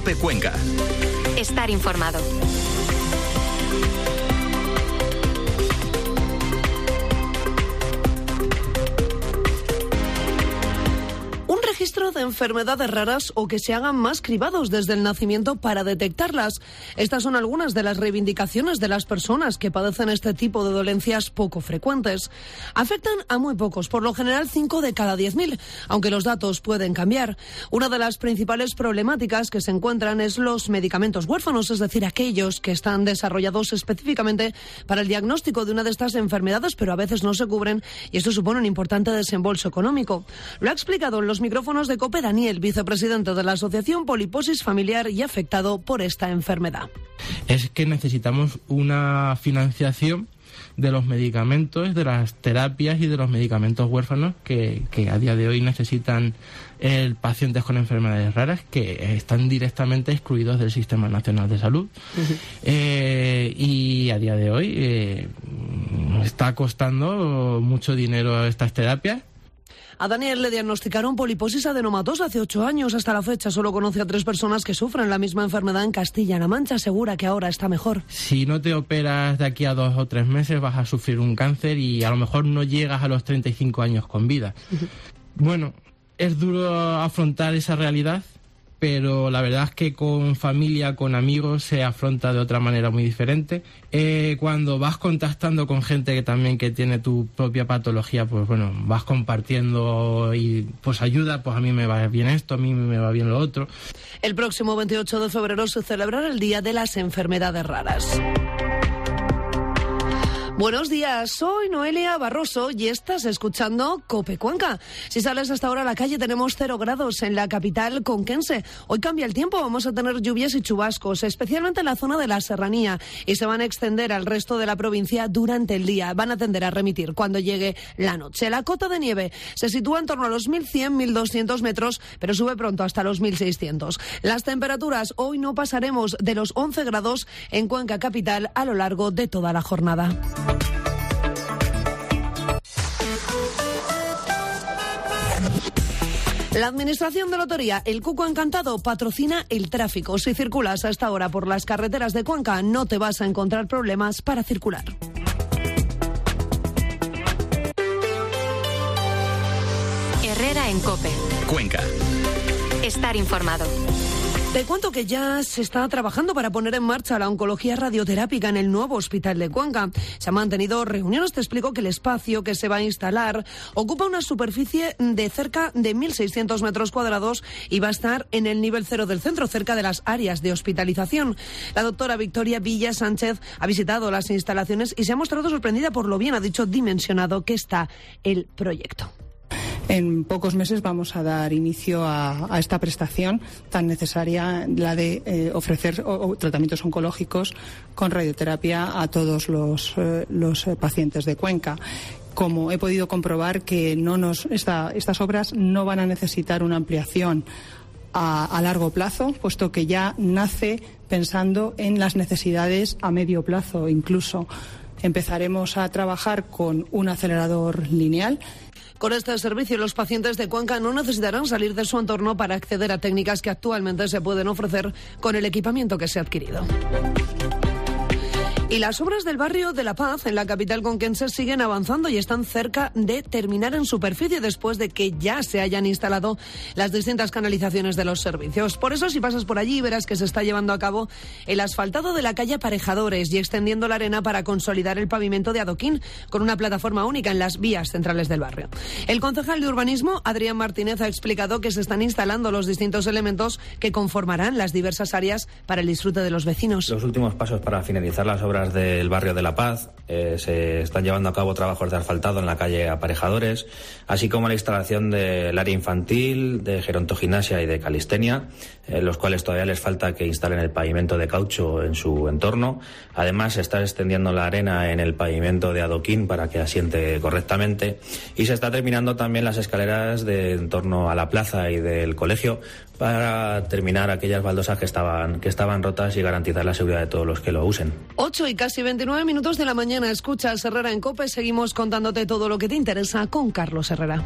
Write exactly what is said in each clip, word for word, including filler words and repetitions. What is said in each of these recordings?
COPE Cuenca. Estar informado. Registro de enfermedades raras o que se hagan más cribados desde el nacimiento para detectarlas. Estas son algunas de las reivindicaciones de las personas que padecen este tipo de dolencias poco frecuentes. Afectan a muy pocos, por lo general cinco de cada diez mil, aunque los datos pueden cambiar. Una de las principales problemáticas que se encuentran es los medicamentos huérfanos, es decir, aquellos que están desarrollados específicamente para el diagnóstico de una de estas enfermedades, pero a veces no se cubren y esto supone un importante desembolso económico. Lo ha explicado en los micrófonos de COPE Daniel, vicepresidente de la Asociación Poliposis Familiar y afectado por esta enfermedad. Es que necesitamos una financiación de los medicamentos, de las terapias y de los medicamentos huérfanos que, que a día de hoy necesitan el pacientes con enfermedades raras que están directamente excluidos del Sistema Nacional de Salud. Uh-huh. Eh, y a día de hoy eh, está costando mucho dinero estas terapias. A Daniel le diagnosticaron poliposis adenomatosa hace ocho años. Hasta la fecha solo conoce a tres personas que sufren la misma enfermedad en Castilla-La Mancha. Asegura que ahora está mejor. Si no te operas de aquí a dos o tres meses vas a sufrir un cáncer y a lo mejor no llegas a los treinta y cinco años con vida. Uh-huh. Bueno, es duro afrontar esa realidad, pero la verdad es que con familia, con amigos, se afronta de otra manera muy diferente. Eh, cuando vas contactando con gente que también que tiene tu propia patología, pues bueno, vas compartiendo y pues ayuda, pues a mí me va bien esto, a mí me va bien lo otro. El próximo veintiocho de febrero se celebrará el Día de las Enfermedades Raras. Buenos días, soy Noelia Barroso y estás escuchando COPE Cuenca. Si sales hasta ahora a la calle tenemos cero grados en la capital conquense. Hoy cambia el tiempo, vamos a tener lluvias y chubascos, especialmente en la zona de la serranía, y se van a extender al resto de la provincia durante el día. Van a tender a remitir cuando llegue la noche. La cota de nieve se sitúa en torno a los mil cien, mil doscientos metros, pero sube pronto hasta los mil seiscientos. Las temperaturas, hoy no pasaremos de los once grados en Cuenca capital a lo largo de toda la jornada. La Administración de Lotería, el Cuco Encantado, patrocina el tráfico. Si circulas a esta hora por las carreteras de Cuenca, no te vas a encontrar problemas para circular. Herrera en COPE. Cuenca. Estar informado. Te cuento que ya se está trabajando para poner en marcha la oncología radioterápica en el nuevo hospital de Cuenca. Se han mantenido reuniones. Te explico que el espacio que se va a instalar ocupa una superficie de cerca de mil seiscientos metros cuadrados y va a estar en el nivel cero del centro, cerca de las áreas de hospitalización. La doctora Victoria Villa Sánchez ha visitado las instalaciones y se ha mostrado sorprendida por lo bien, ha dicho, dimensionado que está el proyecto. En pocos meses vamos a dar inicio a, a esta prestación tan necesaria, la de eh, ofrecer o, o, tratamientos oncológicos con radioterapia a todos los, eh, los eh, pacientes de Cuenca. Como he podido comprobar que no nos, esta, estas obras no van a necesitar una ampliación a, a largo plazo, puesto que ya nace pensando en las necesidades a medio plazo incluso. Empezaremos a trabajar con un acelerador lineal. Con este servicio, los pacientes de Cuenca no necesitarán salir de su entorno para acceder a técnicas que actualmente se pueden ofrecer con el equipamiento que se ha adquirido. Y las obras del barrio de La Paz, en la capital conquense, siguen avanzando y están cerca de terminar en superficie después de que ya se hayan instalado las distintas canalizaciones de los servicios. Por eso, si pasas por allí, verás que se está llevando a cabo el asfaltado de la calle Aparejadores y extendiendo la arena para consolidar el pavimento de adoquín con una plataforma única en las vías centrales del barrio. El concejal de Urbanismo, Adrián Martínez, ha explicado que se están instalando los distintos elementos que conformarán las diversas áreas para el disfrute de los vecinos. Los últimos pasos para finalizar las obras del barrio de La Paz, eh, se están llevando a cabo trabajos de asfaltado en la calle Aparejadores, así como la instalación del área infantil, de gerontogimnasia y de calistenia, en los cuales todavía les falta que instalen el pavimento de caucho en su entorno. Además, se está extendiendo la arena en el pavimento de adoquín para que asiente correctamente, y se está terminando también las escaleras de en torno a la plaza y del colegio para terminar aquellas baldosas que estaban, que estaban rotas y garantizar la seguridad de todos los que lo usen. ocho y casi veintinueve minutos de la mañana. Escuchas Herrera en COPE. Seguimos contándote todo lo que te interesa con Carlos Herrera.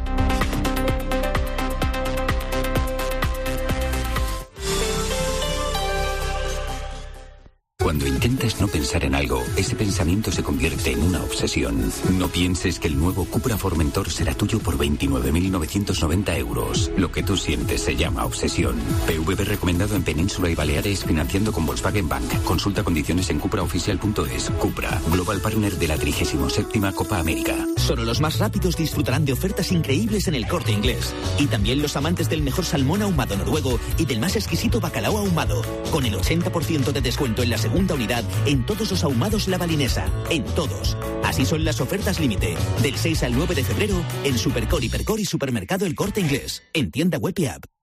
Cuando intentas no pensar en algo, ese pensamiento se convierte en una obsesión. No pienses que el nuevo Cupra Formentor será tuyo por veintinueve mil novecientos noventa euros. Lo que tú sientes se llama obsesión. P V B recomendado en Península y Baleares, financiando con Volkswagen Bank. Consulta condiciones en cupra oficial punto es. Cupra, Global Partner de la trigésima séptima Copa América. Solo los más rápidos disfrutarán de ofertas increíbles en El Corte Inglés. Y también los amantes del mejor salmón ahumado noruego y del más exquisito bacalao ahumado. Con el ochenta por ciento de descuento en la segunda unidad en todos los ahumados La Balinesa. En todos. Así son las ofertas límite. Del seis al nueve de febrero en Supercor, Hipercor y Supermercado El Corte Inglés. En tienda web y app.